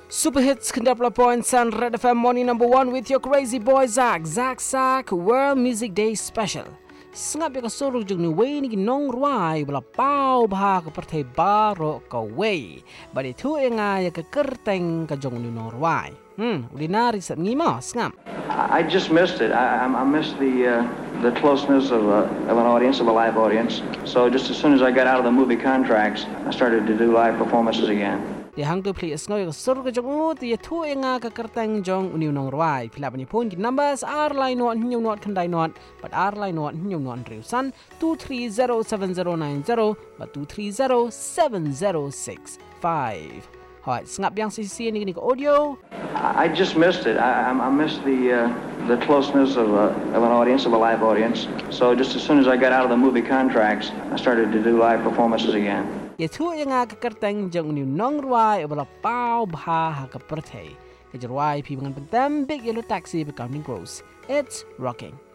Super hits Kandapla Points and Red FM Morning number 1 with your crazy boy Zach World Music Day Special. Sngap ya kasurug jung ni way ni nong ruai bala pau bah ka pertai baro ka way. Badi tu nga ya ka kerteng ka jung ni nong ruai. Udinari sat ngima sngap. I just missed it. I missed the closeness of an audience, of a live audience. So just as soon as I got out of the movie contracts, I started to do live performances again. Di hang tu play esnoy ka sur ka jong ut ya tu nga ka kerteng jong uniu nong ruai philap ni pun ki numbers r line not new not kandai not but r line not new not riusan 2307090 but 2307065. Hoi sngap yang sisi ni ka audio. I just missed it. I missed the closeness of an audience, of a live audience. So just as soon as I got out of the movie contracts, I started to do live performances again. Ya tu nga ka kerteng jong uniu nong ruai bala pau bah ka pertai. Ke ruai pi dengan pentam big yellow taxi becoming gross. It's rocking.